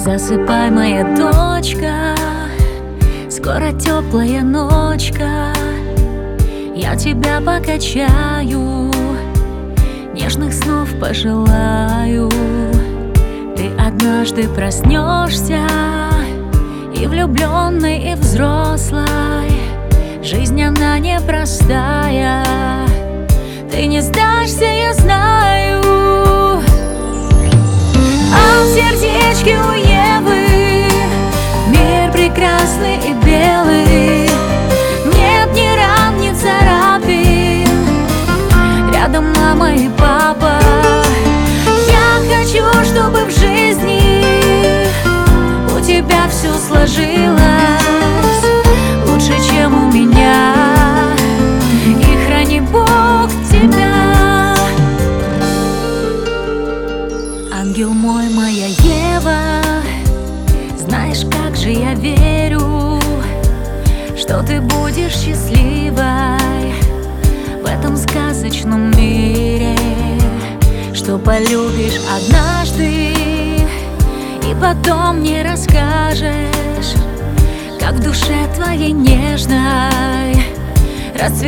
Засыпай, моя дочка, скоро теплая ночка. Я тебя покачаю, нежных снов пожелаю. Ты однажды проснешься, и влюбленной, и взрослой. Жизнь она непростая, ты не сдашься, я знаю. А в сердечке у Евы мир прекрасный и белый. Нет ни ран, ни царапин, рядом мама и папа. Я хочу, чтобы в жизни у тебя все сложилось лучше, чем у меня. И храни Бог тебя. Ангел мой, моя Ева, знаешь, как же я верю, что ты будешь счастливой в этом сказочном мире, что полюбишь однажды и потом не расскажешь, как в душе твоей нежной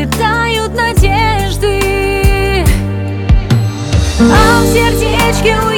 расцветают надежды. А в сердечке у